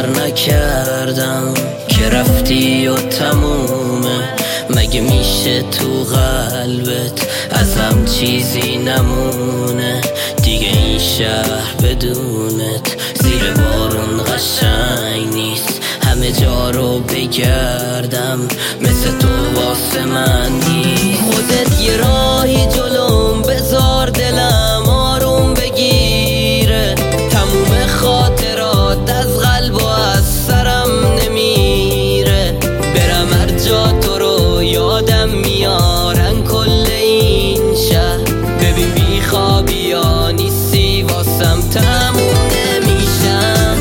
باور نکردم که رفتی و تمومه. مگه میشه تو قلبت ازم چیزی نمونه؟ دیگه این شهر بدونت زیر بارون قشنگ نیست. همه جا رو بگردم مثل تو واسه من نیست. خودت یه راهی جلوم بذار دلم آروم بگیره. تموم خاطرات از قلب و از سرم نمیره. برم هر جا تو رو یادم میارن کل این شهر. ببین بی خوابی یا نیستی واسم تموم نمیشم.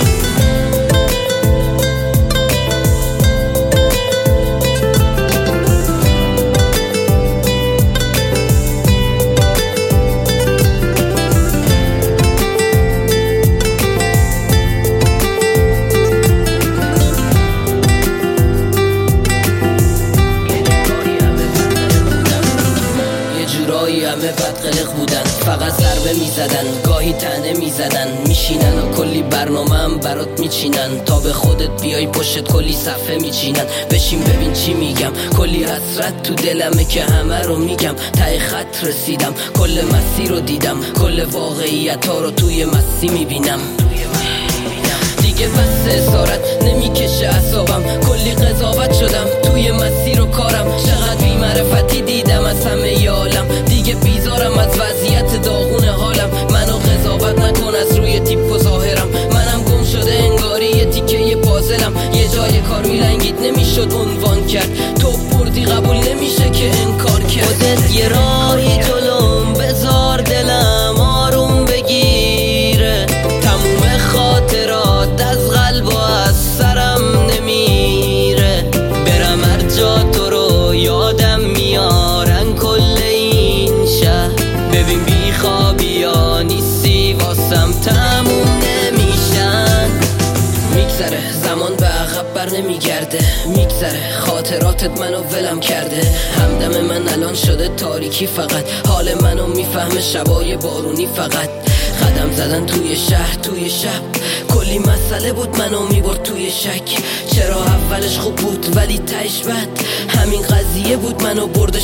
همه بدقلق بودن، فقط ضربه میزدن، گاهی تنه میزدن، میشینن و کلی برنامه هم برات میچینن. تا به خودت بیای پشت کلی صفحه میچینن. بشین ببین چی میگم، کلی حسرت تو دلمه که همه رو میگم. ته خط رسیدم، کل مسیر رو دیدم، کل واقعیت ها رو توی مستی میبینم. دیگه بس اسارت نمیکشه اعصابم، کلی قضاوت شدم توی مسیر و کارم. چقدر بی معرفتی دیدم از همه عالم. دیگه بیزارم از وضعیت داغون حالم. منو قضاوت نکن از روی تیپ و ظاهرم. منم گم شده انگاری یه تیکه پازلم. یه جای کار میلنگید نمیشد عنوان کرد. تو بردی قبول نمیشه که انکار کرد. خودت یه راهی جلوم بذار دلم آروم بگیره. تموم خاطرات از قلب و از سرم نمیره. برم هر جا تو رو یادم میارن کل این شهر. ببین بی خوابی یا نیستی واسم تموم نمیشن. میگذره زمان به عقب بر نمیگرده. میگذره خاطراتت منو ولم کرده. همدم من الان شده تاریکی فقط. حال منو میفهمه شبای بارونی فقط. قدم زدن توی شهر توی شب. کلی مسئله بود منو میبرد توی شک. چرا اولش خوب بود ولی تهش بد. همین قضیه بود منو برده